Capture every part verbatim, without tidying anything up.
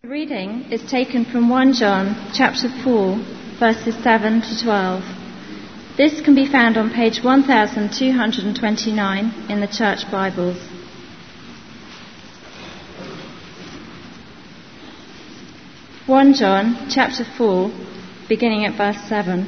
The reading is taken from First John chapter four, verses seven to twelve. This can be found on page twelve twenty-nine in the Church Bibles. First John chapter four, beginning at verse seven.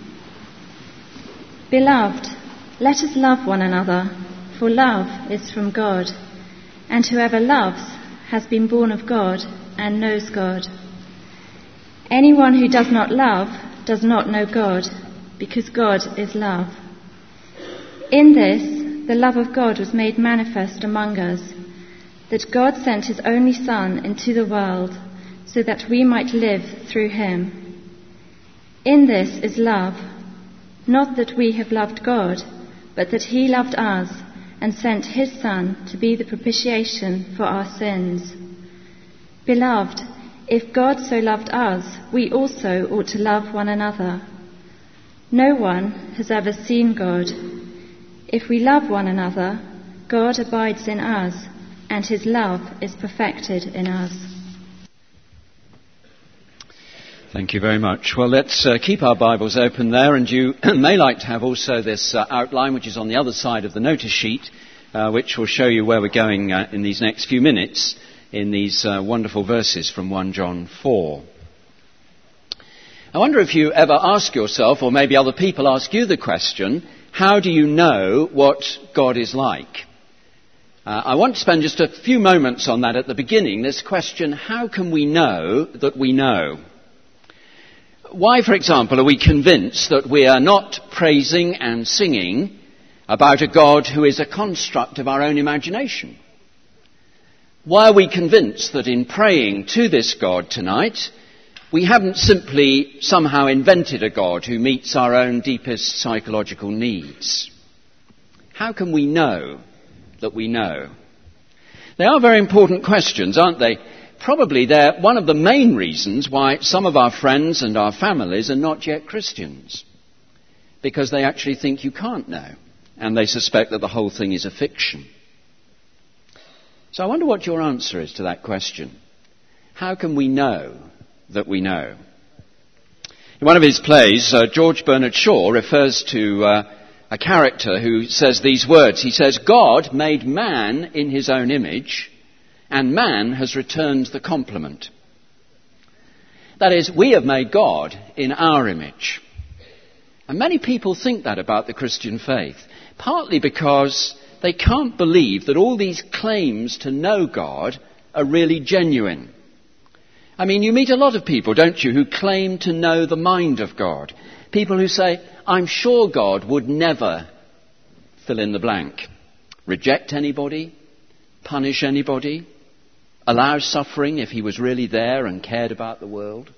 Beloved, let us love one another, for love is from God, and whoever loves has been born of God and knows God. Anyone who does not love does not know God, because God is love. In this, the love of God was made manifest among us, that God sent his only Son into the world, so that we might live through him. In this is love, not that we have loved God, but that he loved us and sent his Son to be the propitiation for our sins. Beloved, if God so loved us, we also ought to love one another. No one has ever seen God. If we love one another, God abides in us, and his love is perfected in us. Thank you very much. Well, let's uh, keep our Bibles open there, and you may like to have also this uh, outline, which is on the other side of the notice sheet, uh, which will show you where we're going uh, in these next few minutes in these uh, wonderful verses from First John four. I wonder if you ever ask yourself, or maybe other people ask you the question, how do you know what God is like? Uh, I want to spend just a few moments on that at the beginning, this question, how can we know that we know? Why, for example, are we convinced that we are not praising and singing about a God who is a construct of our own imagination? Why are we convinced that in praying to this God tonight, we haven't simply somehow invented a God who meets our own deepest psychological needs? How can we know that we know? They are very important questions, aren't they? Probably they're one of the main reasons why some of our friends and our families are not yet Christians. Because they actually think you can't know, and they suspect that the whole thing is a fiction. So I wonder what your answer is to that question. How can we know that we know? In one of his plays, uh, George Bernard Shaw refers to uh, a character who says these words. He says, God made man in his own image, and man has returned the compliment. That is, we have made God in our image. And many people think that about the Christian faith, partly because they can't believe that all these claims to know God are really genuine. I mean, you meet a lot of people, don't you, who claim to know the mind of God. People who say, I'm sure God would never fill in the blank. Reject anybody, punish anybody, allow suffering if he was really there and cared about the world.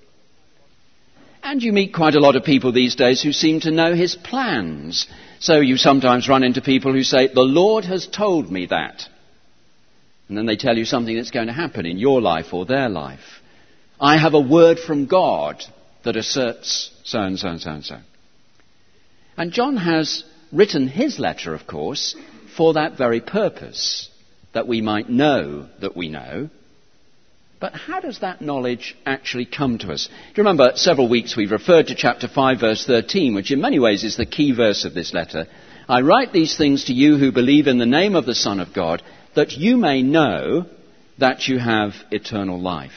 And you meet quite a lot of people these days who seem to know his plans. So you sometimes run into people who say, the Lord has told me that. And then they tell you something that's going to happen in your life or their life. I have a word from God that asserts so and so and so and so. And John has written his letter, of course, for that very purpose, that we might know that we know. But how does that knowledge actually come to us? Do you remember several weeks we've referred to chapter five, verse thirteen, which in many ways is the key verse of this letter. I write these things to you who believe in the name of the Son of God, that you may know that you have eternal life.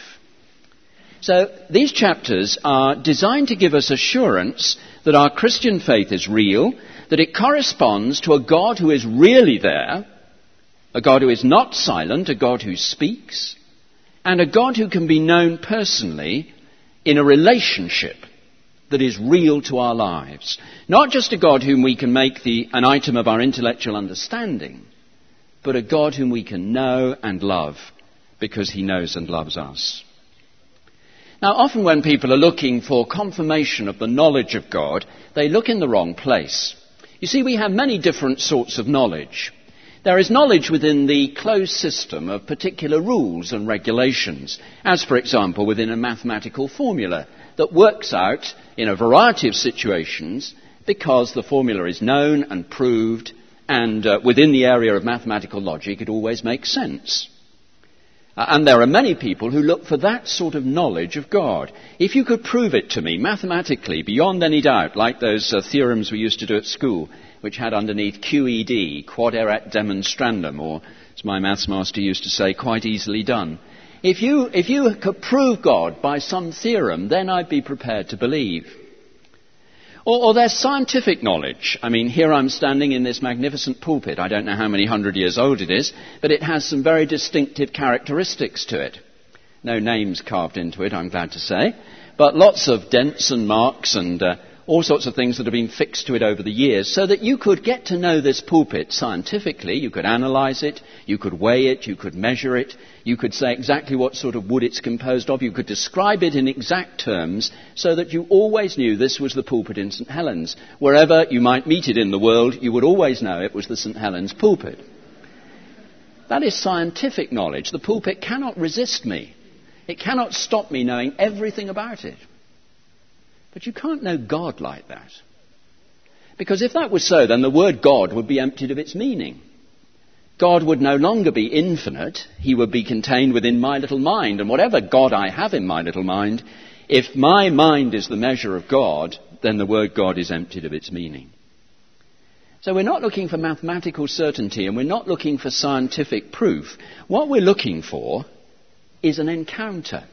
So these chapters are designed to give us assurance that our Christian faith is real, that it corresponds to a God who is really there, a God who is not silent, a God who speaks, and a God who can be known personally in a relationship that is real to our lives. Not just a God whom we can make the, an item of our intellectual understanding, but a God whom we can know and love because he knows and loves us. Now, often when people are looking for confirmation of the knowledge of God, they look in the wrong place. You see, we have many different sorts of knowledge. There is knowledge within the closed system of particular rules and regulations, as, for example, within a mathematical formula that works out in a variety of situations because the formula is known and proved, and uh, within the area of mathematical logic it always makes sense. Uh, and there are many people who look for that sort of knowledge of God. If you could prove it to me mathematically, beyond any doubt, like those uh, theorems we used to do at school, which had underneath Q E D, quod erat demonstrandum, or as my maths master used to say, quite easily done. If you, if you could prove God by some theorem, then I'd be prepared to believe. Or, or there's scientific knowledge. I mean, here I'm standing in this magnificent pulpit. I don't know how many hundred years old it is, but it has some very distinctive characteristics to it. No names carved into it, I'm glad to say, but lots of dents and marks and uh, all sorts of things that have been fixed to it over the years, so that you could get to know this pulpit scientifically. You could analyze it, you could weigh it, you could measure it, you could say exactly what sort of wood it's composed of, you could describe it in exact terms, so that you always knew this was the pulpit in St Helens. Wherever you might meet it in the world, you would always know it was the St Helens pulpit. That is scientific knowledge. The pulpit cannot resist me. It cannot stop me knowing everything about it. But you can't know God like that. Because if that was so, then the word God would be emptied of its meaning. God would no longer be infinite. He would be contained within my little mind. And whatever God I have in my little mind, if my mind is the measure of God, then the word God is emptied of its meaning. So we're not looking for mathematical certainty, and we're not looking for scientific proof. What we're looking for is an encounter.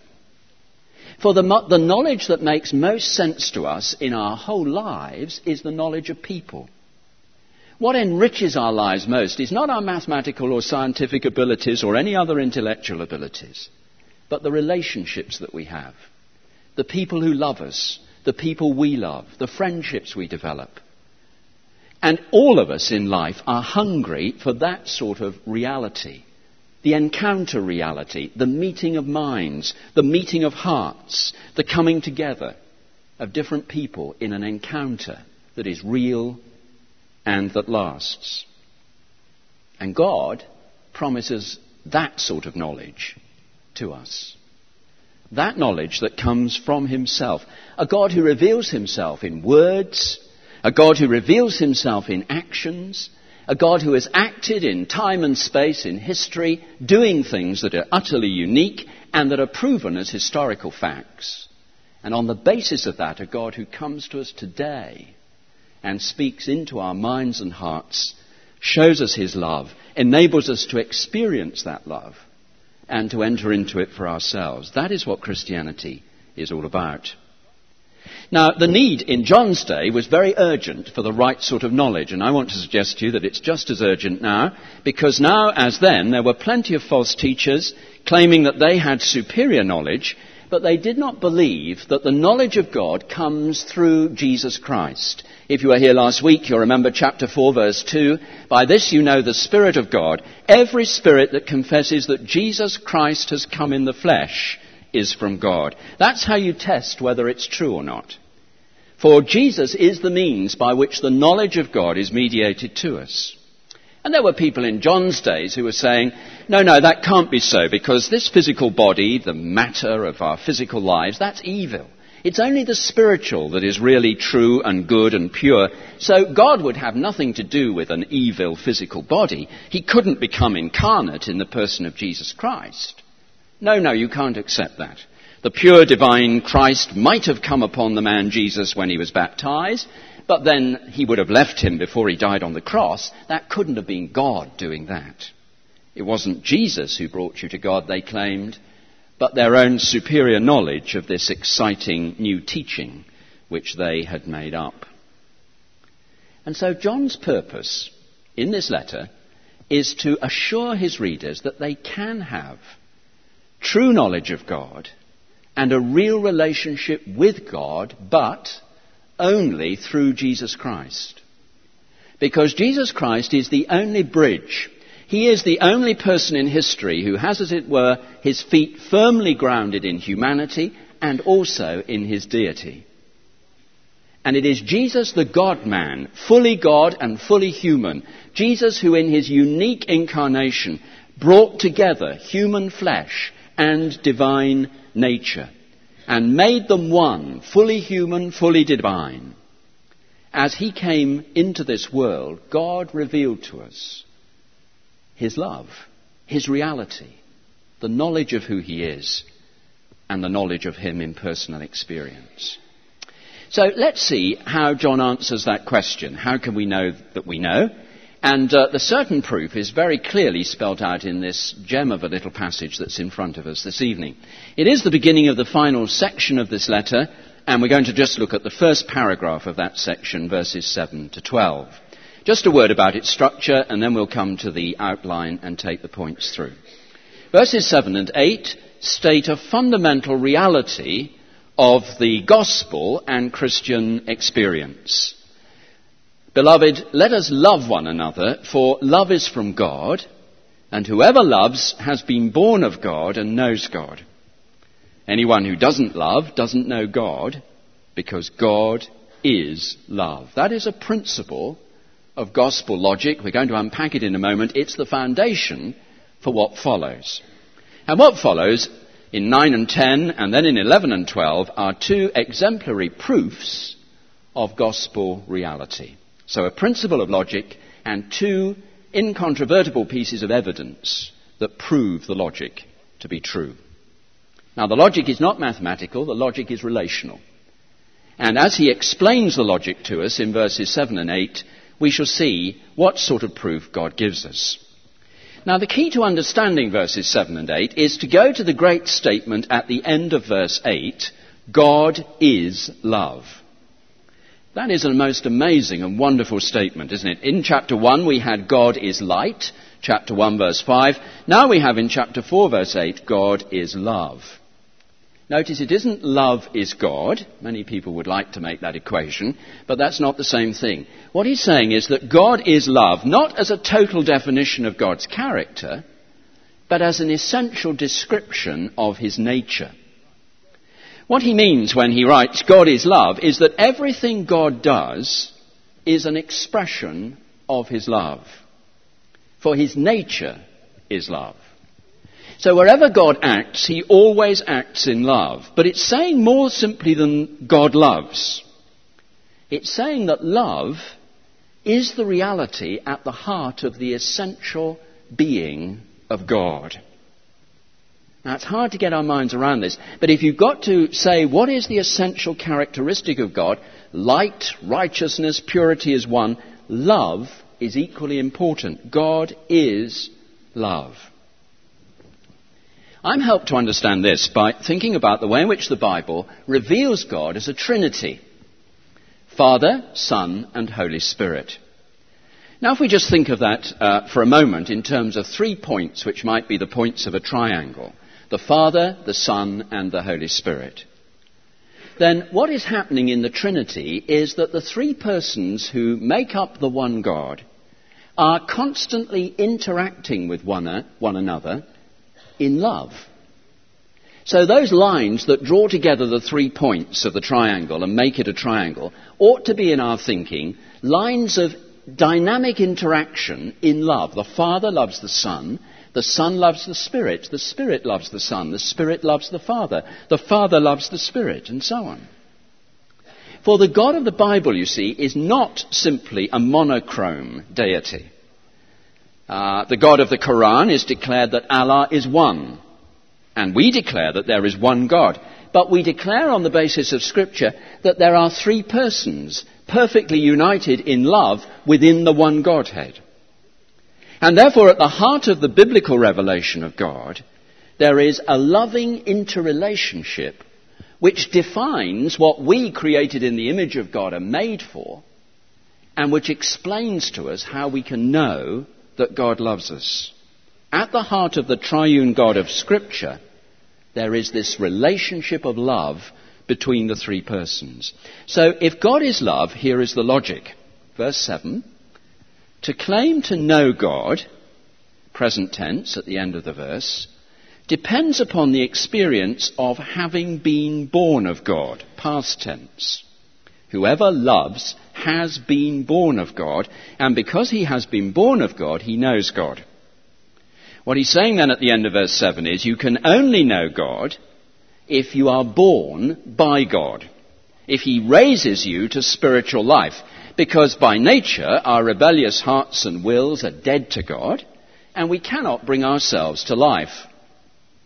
For the, the knowledge that makes most sense to us in our whole lives is the knowledge of people. What enriches our lives most is not our mathematical or scientific abilities or any other intellectual abilities, but the relationships that we have, the people who love us, the people we love, the friendships we develop. And all of us in life are hungry for that sort of reality. The encounter reality, the meeting of minds, the meeting of hearts, the coming together of different people in an encounter that is real and that lasts. And God promises that sort of knowledge to us. That knowledge that comes from himself. A God who reveals himself in words, a God who reveals himself in actions, a God who has acted in time and space, in history, doing things that are utterly unique and that are proven as historical facts. And on the basis of that, a God who comes to us today and speaks into our minds and hearts, shows us his love, enables us to experience that love and to enter into it for ourselves. That is what Christianity is all about. Now, the need in John's day was very urgent for the right sort of knowledge, and I want to suggest to you that it's just as urgent now, because now, as then, there were plenty of false teachers claiming that they had superior knowledge, but they did not believe that the knowledge of God comes through Jesus Christ. If you were here last week, you'll remember chapter four, verse two, "By this you know the Spirit of God. Every spirit that confesses that Jesus Christ has come in the flesh is from God." That's how you test whether it's true or not. For Jesus is the means by which the knowledge of God is mediated to us. And there were people in John's days who were saying, no, no, that can't be so, because this physical body, the matter of our physical lives, that's evil. It's only the spiritual that is really true and good and pure. So God would have nothing to do with an evil physical body. He couldn't become incarnate in the person of Jesus Christ. No, no, you can't accept that. The pure divine Christ might have come upon the man Jesus when he was baptized, but then he would have left him before he died on the cross. That couldn't have been God doing that. It wasn't Jesus who brought you to God, they claimed, but their own superior knowledge of this exciting new teaching which they had made up. And so John's purpose in this letter is to assure his readers that they can have true knowledge of God and a real relationship with God, but only through Jesus Christ. Because Jesus Christ is the only bridge. He is the only person in history who has, as it were, his feet firmly grounded in humanity and also in his deity. And it is Jesus, the God-man, fully God and fully human, Jesus who in his unique incarnation brought together human flesh and divine nature, and made them one, fully human, fully divine. As he came into this world, God revealed to us his love, his reality, the knowledge of who he is and the knowledge of him in personal experience. So let's see how John answers that question. How can we know that we know? And uh, the certain proof is very clearly spelt out in this gem of a little passage that's in front of us this evening. It is the beginning of the final section of this letter, and we're going to just look at the first paragraph of that section, verses seven to twelve. Just a word about its structure, and then we'll come to the outline and take the points through. Verses seven and eight state a fundamental reality of the gospel and Christian experience. Beloved, let us love one another, for love is from God, and whoever loves has been born of God and knows God. Anyone who doesn't love doesn't know God, because God is love. That is a principle of gospel logic. We're going to unpack it in a moment. It's the foundation for what follows. And what follows in nine and ten, and then in eleven and twelve, are two exemplary proofs of gospel reality. So a principle of logic and two incontrovertible pieces of evidence that prove the logic to be true. Now, the logic is not mathematical, the logic is relational. And as he explains the logic to us in verses seven and eight, we shall see what sort of proof God gives us. Now, the key to understanding verses seven and eight is to go to the great statement at the end of verse eight, God is love. That is a most amazing and wonderful statement, isn't it? In chapter one, we had God is light, chapter one, verse five. Now we have in chapter four, verse eight, God is love. Notice it isn't love is God. Many people would like to make that equation, but that's not the same thing. What he's saying is that God is love, not as a total definition of God's character, but as an essential description of his nature. What he means when he writes God is love is that everything God does is an expression of his love. For his nature is love. So wherever God acts, he always acts in love. But it's saying more simply than God loves. It's saying that love is the reality at the heart of the essential being of God. Now, it's hard to get our minds around this, but if you've got to say what is the essential characteristic of God, light, righteousness, purity is one, love is equally important. God is love. I'm helped to understand this by thinking about the way in which the Bible reveals God as a Trinity: Father, Son, and Holy Spirit. Now, if we just think of that uh, for a moment in terms of three points which might be the points of a triangle: the Father, the Son, and the Holy Spirit. Then what is happening in the Trinity is that the three persons who make up the one God are constantly interacting with one, one another in love. So those lines that draw together the three points of the triangle and make it a triangle ought to be, in our thinking, lines of dynamic interaction in love. The Father loves the Son. The Son loves the Spirit. The Spirit loves the Son. The Spirit loves the Father. The Father loves the Spirit, and so on. For the God of the Bible, you see, is not simply a monochrome deity. Uh, the God of the Quran is declared that Allah is one. And we declare that there is one God. But we declare on the basis of Scripture that there are three persons perfectly united in love within the one Godhead. And therefore, at the heart of the biblical revelation of God, there is a loving interrelationship which defines what we, created in the image of God, are made for, and which explains to us how we can know that God loves us. At the heart of the triune God of Scripture, there is this relationship of love between the three persons. So if God is love, here is the logic. Verse seven, to claim to know God, present tense at the end of the verse, depends upon the experience of having been born of God, past tense. Whoever loves has been born of God, and because he has been born of God, he knows God. What he's saying then at the end of verse seven is you can only know God if you are born by God, if he raises you to spiritual life, because by nature our rebellious hearts and wills are dead to God, and we cannot bring ourselves to life.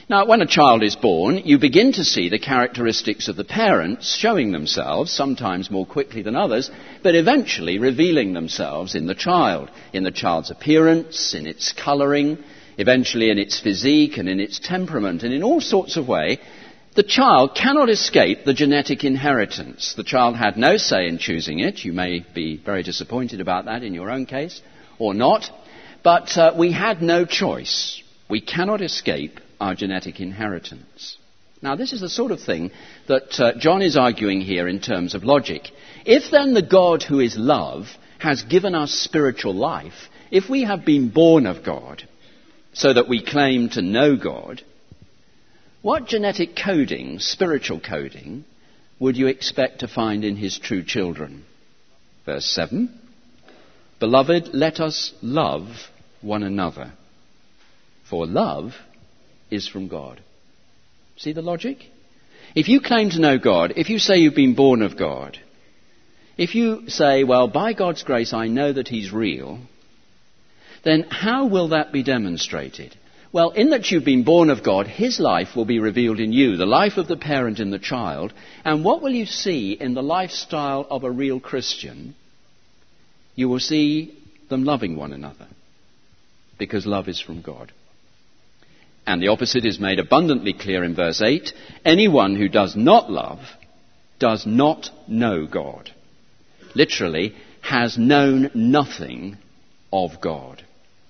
Now, when a child is born, you begin to see the characteristics of the parents showing themselves, sometimes more quickly than others, but eventually revealing themselves in the child, in the child's appearance, in its colouring, eventually in its physique and in its temperament, and in all sorts of ways. The child cannot escape the genetic inheritance. The child had no say in choosing it. You may be very disappointed about that in your own case, or not. But uh, we had no choice. We cannot escape our genetic inheritance. Now, this is the sort of thing that uh, John is arguing here in terms of logic. If then the God who is love has given us spiritual life, if we have been born of God so that we claim to know God, what genetic coding, spiritual coding, would you expect to find in his true children? Verse seven, Beloved, let us love one another, for love is from God. See the logic? If you claim to know God, if you say you've been born of God, if you say, well, by God's grace I know that he's real, then how will that be demonstrated? Well, in that you've been born of God, his life will be revealed in you, the life of the parent in the child. And what will you see in the lifestyle of a real Christian? You will see them loving one another, because love is from God. And the opposite is made abundantly clear in verse eight. Anyone who does not love does not know God. Literally, has known nothing of God.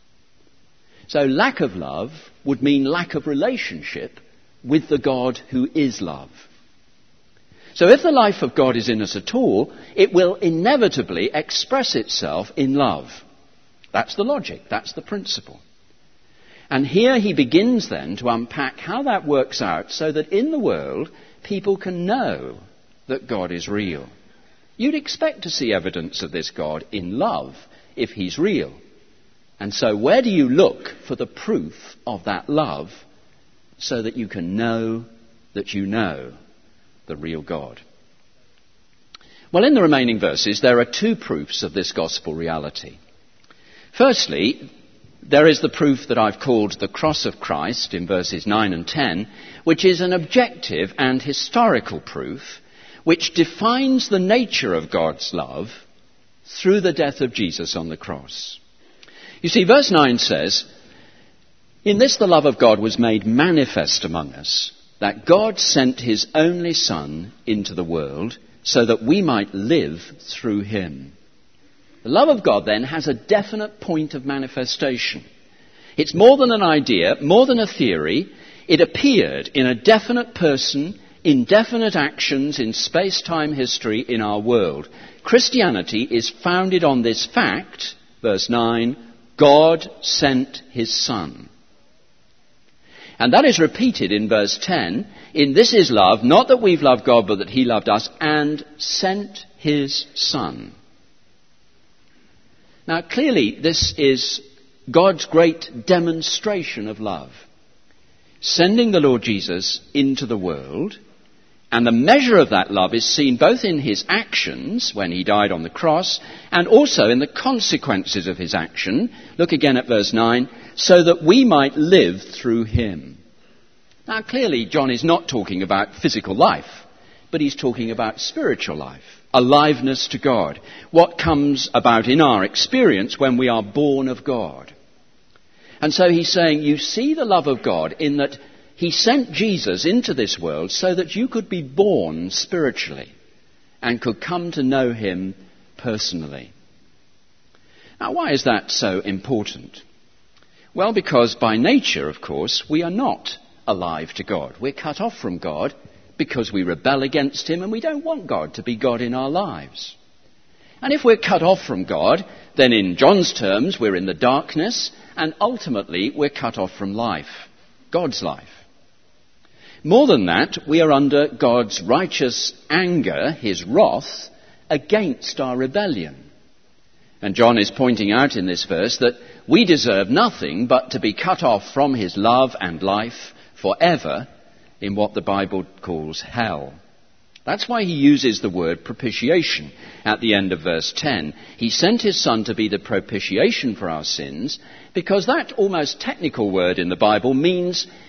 So lack of love would mean lack of relationship with the God who is love. So if the life of God is in us at all, it will inevitably express itself in love. That's the logic, that's the principle. And here he begins then to unpack how that works out so that in the world people can know that God is real. You'd expect to see evidence of this God in love if he's real. And so where do you look for the proof of that love so that you can know that you know the real God? Well, in the remaining verses, there are two proofs of this gospel reality. Firstly, there is the proof that I've called the cross of Christ in verses nine and ten, which is an objective and historical proof which defines the nature of God's love through the death of Jesus on the cross. You see, verse nine says, In this the love of God was made manifest among us, that God sent his only Son into the world so that we might live through him. The love of God, then, has a definite point of manifestation. It's more than an idea, more than a theory. It appeared in a definite person, in definite actions, in space-time history in our world. Christianity is founded on this fact, verse nine, God sent his Son. And that is repeated in verse ten. In this is love, not that we've loved God, but that he loved us and sent his Son. Now, clearly, this is God's great demonstration of love. Sending the Lord Jesus into the world, and the measure of that love is seen both in his actions when he died on the cross, and also in the consequences of his action. Look again at verse nine, so that we might live through him. Now, clearly, John is not talking about physical life, but he's talking about spiritual life. Aliveness to God, what comes about in our experience when we are born of God. And so he's saying, you see the love of God in that he sent Jesus into this world so that you could be born spiritually and could come to know him personally. Now, why is that so important? Well, because by nature, of course, we are not alive to God. We're cut off from God because we rebel against him and we don't want God to be God in our lives. And if we're cut off from God, then in John's terms, we're in the darkness and ultimately we're cut off from life, God's life. More than that, we are under God's righteous anger, his wrath, against our rebellion. And John is pointing out in this verse that we deserve nothing but to be cut off from his love and life forever in what the Bible calls hell. That's why he uses the word propitiation at the end of verse ten. He sent his Son to be the propitiation for our sins, because that almost technical word in the Bible means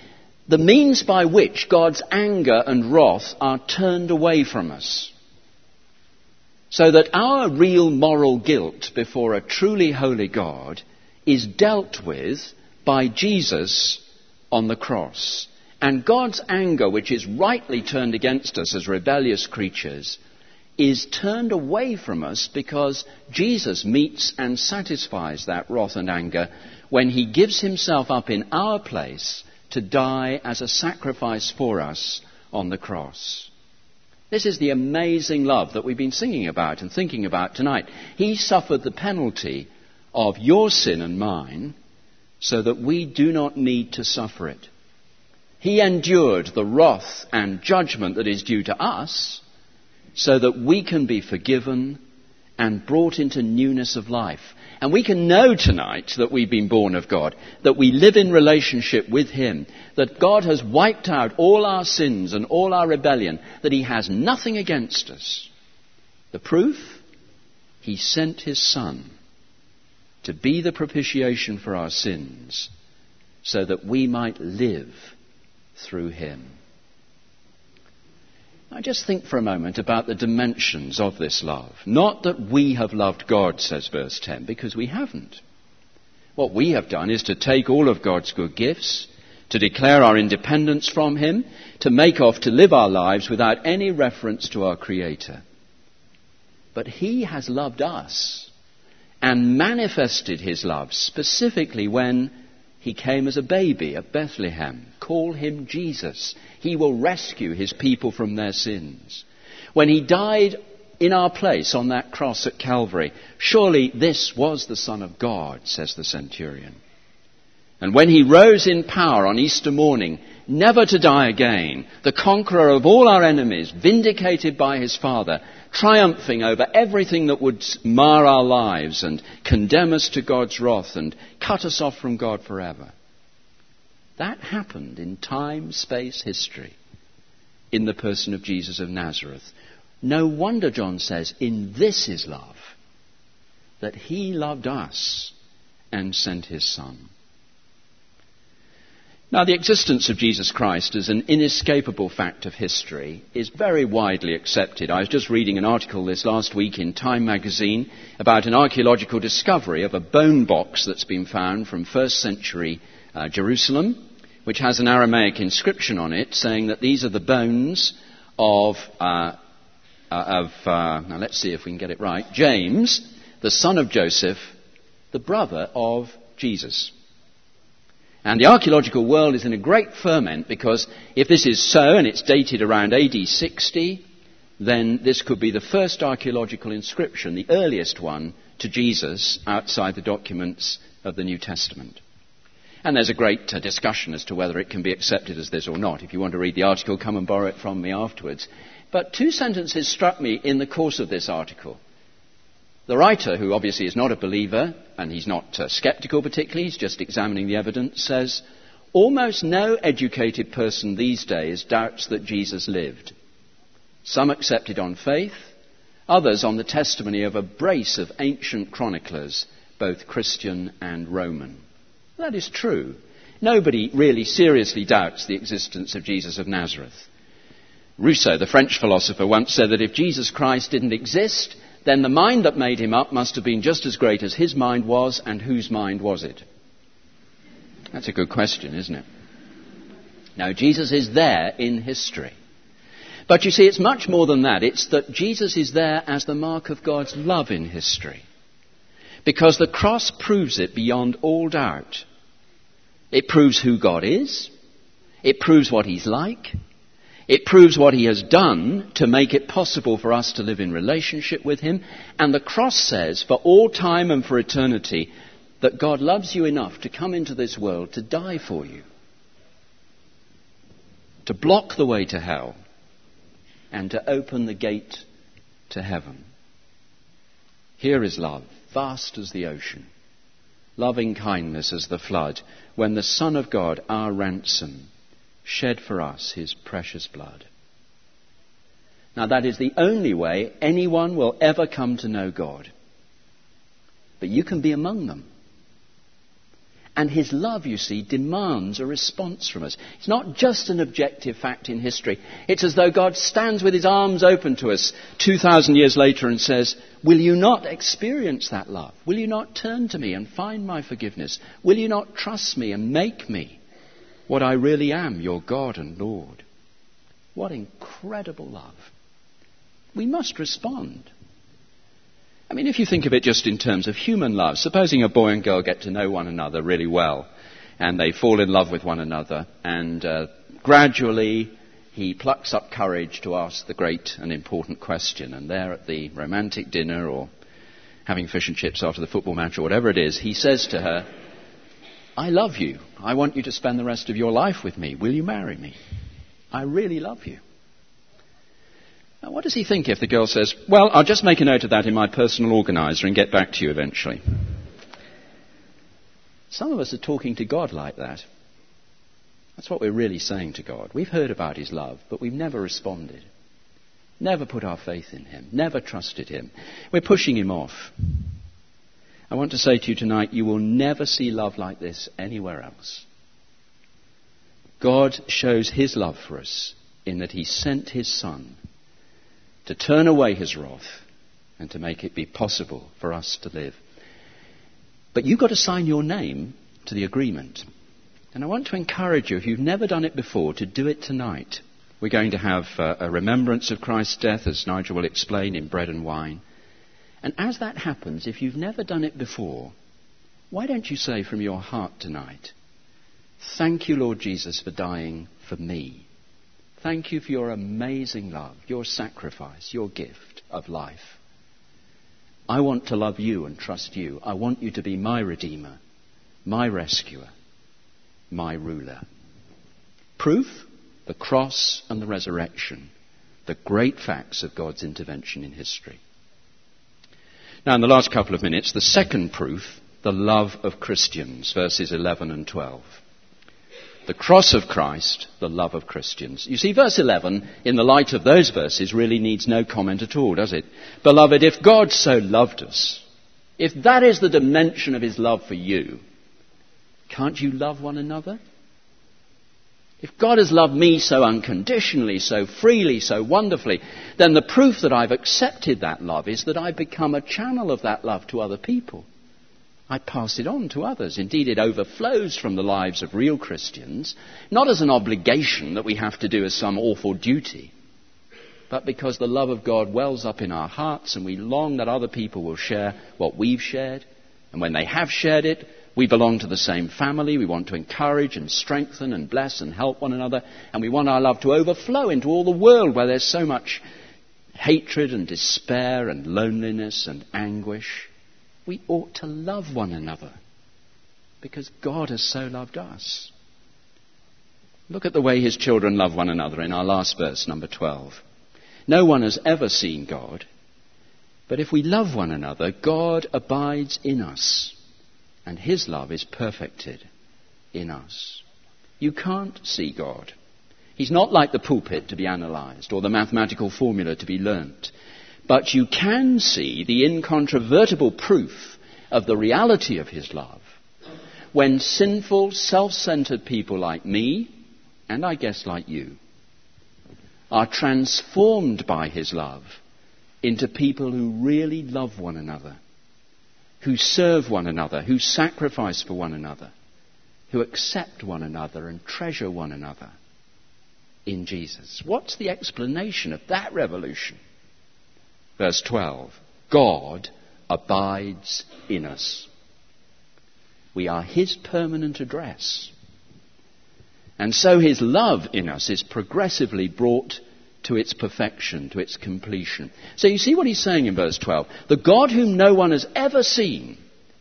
the means by which God's anger and wrath are turned away from us, so that our real moral guilt before a truly holy God is dealt with by Jesus on the cross. And God's anger, which is rightly turned against us as rebellious creatures, is turned away from us because Jesus meets and satisfies that wrath and anger when he gives himself up in our place to die as a sacrifice for us on the cross. This is the amazing love that we've been singing about and thinking about tonight. He suffered the penalty of your sin and mine so that we do not need to suffer it. He endured the wrath and judgment that is due to us so that we can be forgiven and brought into newness of life. And we can know tonight that we've been born of God, that we live in relationship with him, that God has wiped out all our sins and all our rebellion, that he has nothing against us. The proof? He sent his Son to be the propitiation for our sins so that we might live through him. Now just think for a moment about the dimensions of this love. Not that we have loved God, says verse ten, because we haven't. What we have done is to take all of God's good gifts, to declare our independence from him, to make off to live our lives without any reference to our Creator. But he has loved us and manifested his love specifically when he came as a baby at Bethlehem. Call him Jesus. He will rescue his people from their sins. When he died in our place on that cross at Calvary, surely this was the Son of God, says the centurion. And when he rose in power on Easter morning, never to die again, the conqueror of all our enemies, vindicated by his Father, triumphing over everything that would mar our lives and condemn us to God's wrath and cut us off from God forever. That happened in time, space, history, in the person of Jesus of Nazareth. No wonder, John says, in this is love, that he loved us and sent his Son. Now, the existence of Jesus Christ as an inescapable fact of history is very widely accepted. I was just reading an article this last week in Time magazine about an archaeological discovery of a bone box that's been found from first century uh, Jerusalem, which has an Aramaic inscription on it saying that these are the bones of, uh, uh, of uh, now let's see if we can get it right, James, the son of Joseph, the brother of Jesus. And the archaeological world is in a great ferment because if this is so, and it's dated around A D sixty, then this could be the first archaeological inscription, the earliest one to Jesus outside the documents of the New Testament. And there's a great uh, discussion as to whether it can be accepted as this or not. If you want to read the article, come and borrow it from me afterwards. But two sentences struck me in the course of this article. The writer, who obviously is not a believer, and he's not uh, sceptical particularly, he's just examining the evidence, says, almost no educated person these days doubts that Jesus lived. Some accept it on faith, others on the testimony of a brace of ancient chroniclers, both Christian and Roman. That is true. Nobody really seriously doubts the existence of Jesus of Nazareth. Rousseau, the French philosopher, once said that if Jesus Christ didn't exist, then the mind that made him up must have been just as great as his mind was, and whose mind was it? That's a good question, isn't it? Now, Jesus is there in history. But you see, it's much more than that. It's that Jesus is there as the mark of God's love in history. Because the cross proves it beyond all doubt. It proves who God is. It proves what he's like. It proves what he has done to make it possible for us to live in relationship with him. And the cross says, for all time and for eternity, that God loves you enough to come into this world to die for you, to block the way to hell, and to open the gate to heaven. Here is love, vast as the ocean, loving kindness as the flood, when the Son of God, our ransom, shed for us his precious blood. Now that is the only way anyone will ever come to know God. But you can be among them. And his love, you see, demands a response from us. It's not just an objective fact in history. It's as though God stands with his arms open to us two thousand years later and says, will you not experience that love? Will you not turn to me and find my forgiveness? Will you not trust me and make me what I really am, your God and Lord? What incredible love. We must respond. I mean, if you think of it just in terms of human love, supposing a boy and girl get to know one another really well, and they fall in love with one another, and uh, gradually he plucks up courage to ask the great and important question, and there at the romantic dinner or having fish and chips after the football match or whatever it is, he says to her, I love you. I want you to spend the rest of your life with me. Will you marry me? I really love you. Now, what does he think if the girl says, well, I'll just make a note of that in my personal organiser and get back to you eventually? Some of us are talking to God like that. That's what we're really saying to God. We've heard about his love, but we've never responded. Never put our faith in him. Never trusted him. We're pushing him off. I want to say to you tonight, you will never see love like this anywhere else. God shows his love for us in that he sent his Son to turn away his wrath and to make it be possible for us to live. But you've got to sign your name to the agreement. And I want to encourage you, if you've never done it before, to do it tonight. We're going to have uh, a remembrance of Christ's death, as Nigel will explain, in bread and wine. And as that happens, if you've never done it before, why don't you say from your heart tonight, thank you, Lord Jesus, for dying for me. Thank you for your amazing love, your sacrifice, your gift of life. I want to love you and trust you. I want you to be my Redeemer, my rescuer, my ruler. Proof? The cross and the resurrection, the great facts of God's intervention in history. Now, in the last couple of minutes, the second proof, the love of Christians, verses eleven and twelve. The cross of Christ, the love of Christians. You see, verse eleven, in the light of those verses, really needs no comment at all, does it? Beloved, if God so loved us, if that is the dimension of his love for you, can't you love one another? If God has loved me so unconditionally, so freely, so wonderfully, then the proof that I've accepted that love is that I've become a channel of that love to other people. I pass it on to others. Indeed, it overflows from the lives of real Christians, not as an obligation that we have to do as some awful duty, but because the love of God wells up in our hearts and we long that other people will share what we've shared. And when they have shared it, we belong to the same family. We want to encourage and strengthen and bless and help one another. And we want our love to overflow into all the world where there's so much hatred and despair and loneliness and anguish. We ought to love one another because God has so loved us. Look at the way his children love one another in our last verse, number twelve. No one has ever seen God, but if we love one another, God abides in us, and his love is perfected in us. You can't see God. He's not like the pulpit to be analysed or the mathematical formula to be learnt. But you can see the incontrovertible proof of the reality of his love when sinful, self-centered people like me, and I guess like you, are transformed by his love into people who really love one another, who serve one another, who sacrifice for one another, who accept one another and treasure one another in Jesus. What's the explanation of that revolution? Verse twelve, God abides in us. We are his permanent address. And so his love in us is progressively brought to its perfection, to its completion. So you see what he's saying in verse twelve. The God whom no one has ever seen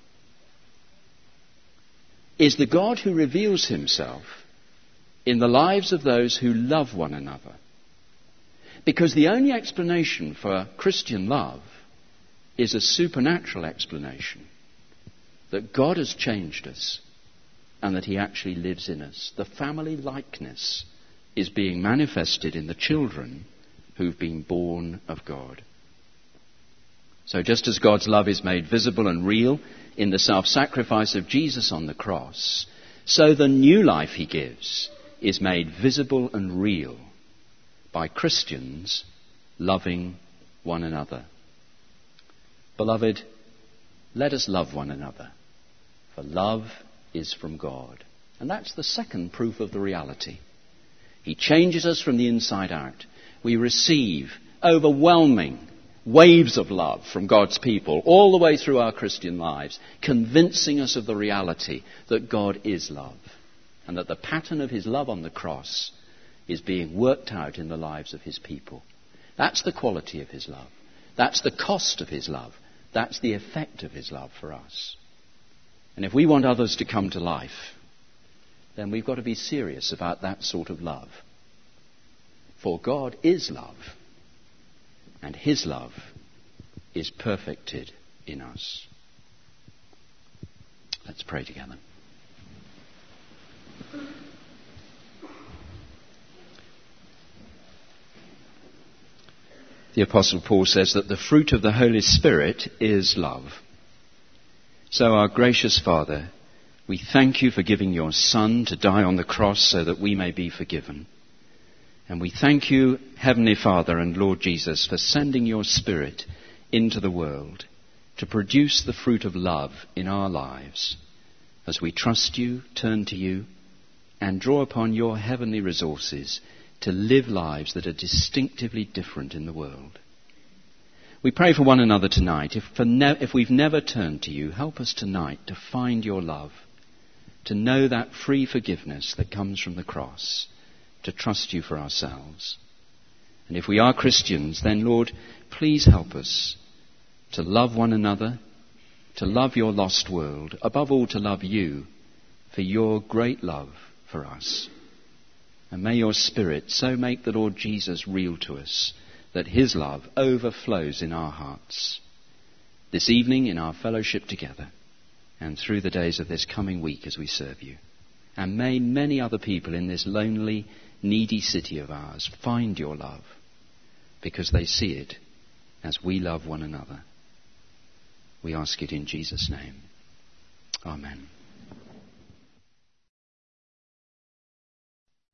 is the God who reveals himself in the lives of those who love one another. Because the only explanation for Christian love is a supernatural explanation. That God has changed us and that he actually lives in us. The family likeness is being manifested in the children who've been born of God. So just as God's love is made visible and real in the self-sacrifice of Jesus on the cross, so the new life he gives is made visible and real by Christians loving one another. Beloved, let us love one another, for love is from God. And that's the second proof of the reality. He changes us from the inside out. We receive overwhelming waves of love from God's people all the way through our Christian lives, convincing us of the reality that God is love and that the pattern of his love on the cross is being worked out in the lives of his people. That's the quality of his love. That's the cost of his love. That's the effect of his love for us. And if we want others to come to life, then we've got to be serious about that sort of love. For God is love, and his love is perfected in us. Let's pray together. The Apostle Paul says that the fruit of the Holy Spirit is love. So our gracious Father, we thank you for giving your Son to die on the cross so that we may be forgiven. And we thank you, Heavenly Father and Lord Jesus, for sending your Spirit into the world to produce the fruit of love in our lives as we trust you, turn to you, and draw upon your heavenly resources to live lives that are distinctively different in the world. We pray for one another tonight. If, for ne- if we've never turned to you, help us tonight to find your love, to know that free forgiveness that comes from the cross, to trust you for ourselves. And if we are Christians, then, Lord, please help us to love one another, to love your lost world, above all to love you for your great love for us. And may your Spirit so make the Lord Jesus real to us that his love overflows in our hearts this evening in our fellowship together and through the days of this coming week as we serve you. And may many other people in this lonely, needy city of ours find your love because they see it as we love one another. We ask it in Jesus' name. Amen.